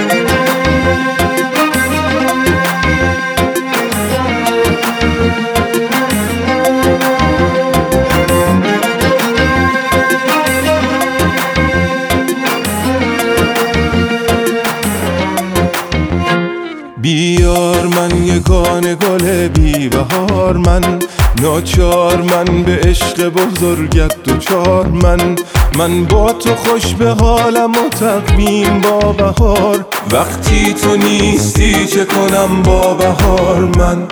بیار من یگانه گل بی بهار، من ناچار، من به عشق بزرگت دوچار، من با تو خوش به حالم و تقویم با بهار. وقتی تو نیستی چه کنم با بهار من؟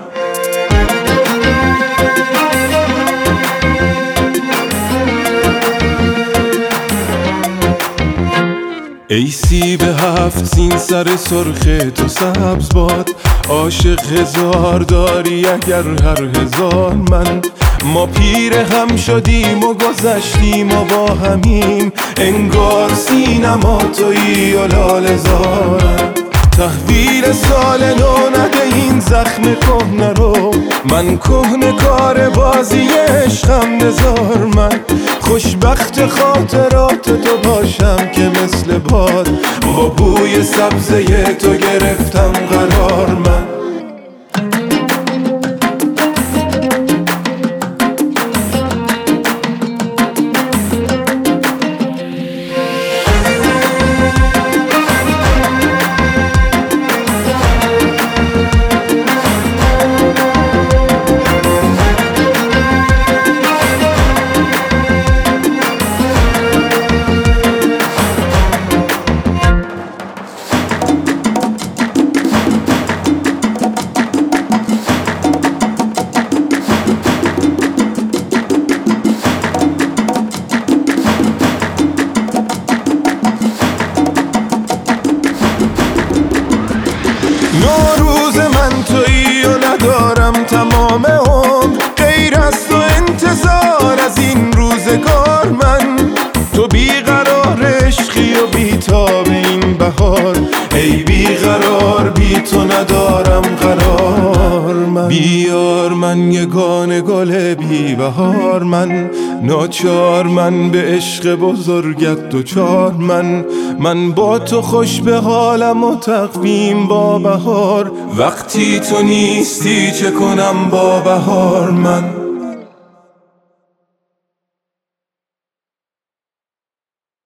ای سیب هفت سین سر سرخ تو سبز باد، عاشق هزار داری اگر هر هزار من. ما پیر هم شدیم و گذشتیم و با همیم، انگار سینما تویی و لاله زارم. تحویل سال نو نده این زخم کهنه رو، من کهنه کار بازی عشقم نزار من. خوشبخت خاطرات تو باشم که مثل باد، با بوی سبزه تو گرفتم قرار من. نوروز من تویی و ندارم تمام عمر غیر از تو انتظار از این روزگار من. تو بیقرار عشقی و بیتاب این بهار، ای بیقرار بی تو ندارم قرار من. بیار من یگانه گل بی بهار، من ناچار، من به عشق بزرگت دوچار، من با تو خوش به حالم و تقویم با بهار. وقتی تو نیستی چه کنم با بهار من؟